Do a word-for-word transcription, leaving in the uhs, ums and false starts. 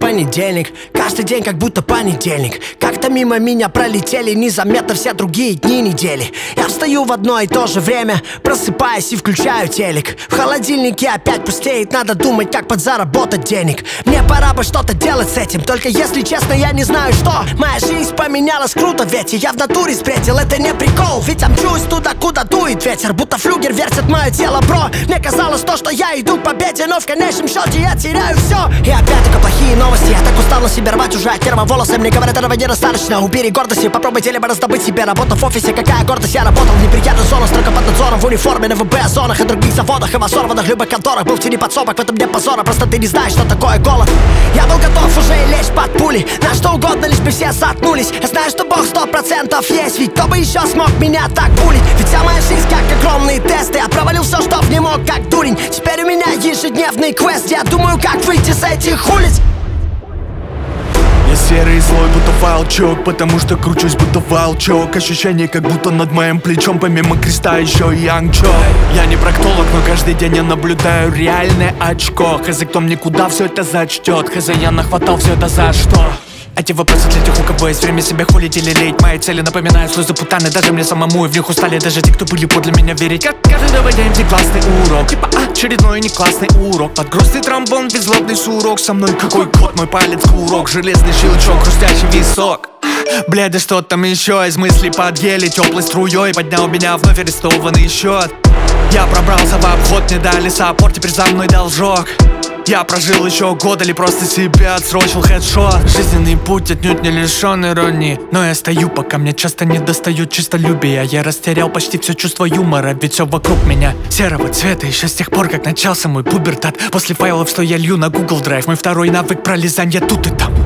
понедельник. Каждый день как будто понедельник. Как-то мимо меня пролетели незаметно все другие дни недели. Я встаю в одно и то же время, просыпаюсь и включаю телек. В холодильнике опять пустеет, надо думать, как подзаработать денег. Мне пора бы что-то делать с этим, только если честно, я не знаю что. Моя жизнь поменялась круто, ведь я в натуре спретил, это не прикол. Ведь я мчусь туда, куда дует ветер, будто флюгер вертит мое тело, бро. Мне казалось то, что я иду к победе, но в конечном счете я теряю все. И опять только плохие новости, я так устал на себе рвать уже от нерва волосы. Мне говорят, этого недостаточно, убери гордости, попробуйте либо раздобыть себе работу в офисе. Какая гордость, я работал в неприятных зонах, строго под надзором, в униформе на ВБ зонах и других заводах, и в сорванных любых конторах. Был в тени подсобок, в этом нет позора, просто ты не знаешь, что такое голод. Я был готов уже лечь под пули, на что угодно, лишь бы все заткнулись. Я знаю, что Бог сто процентов есть, ведь кто бы еще смог меня так булить? Ведь вся моя жизнь как огромные тесты, я провалил все, что в не мог, как дурень. Теперь у меня ежедневный квест, я думаю, как выйти с этих улиц. Я серый и злой, будто волчок, потому что кручусь, будто волчок. Ощущение, как будто над моим плечом помимо креста еще и ангчок. Я не проктолог, но каждый день я наблюдаю реальное очко. Хз, кто мне куда все это зачтет, хз, я нахватал все это за что. Эти вопросы для тех, у кого есть время себя хулить или леять. Мои цели напоминают слезы путаны, даже мне самому, и в них устали даже те, кто были подле меня верить. Как каждый день где классный урок, типа очередной не классный урок. Под грустный тромбон, беззлобный сурок. Со мной какой кот, мой палец курок. Железный щелчок, хрустящий висок. Бля, да что там еще? Из мыслей подъели теплой струей, поднял меня вновь арестованный счет. Я пробрался в обход, не дали саппорт, теперь за мной должок. Я прожил еще год или просто себя отсрочил хедшот. Жизненный путь отнюдь не лишен иронии, но я стою, пока мне часто не достают честолюбия. Я растерял почти все чувство юмора, ведь все вокруг меня серого цвета. Еще с тех пор, как начался мой пубертат. После файлов, что я лью на Google Drive, мой второй навык пролезанья тут и там.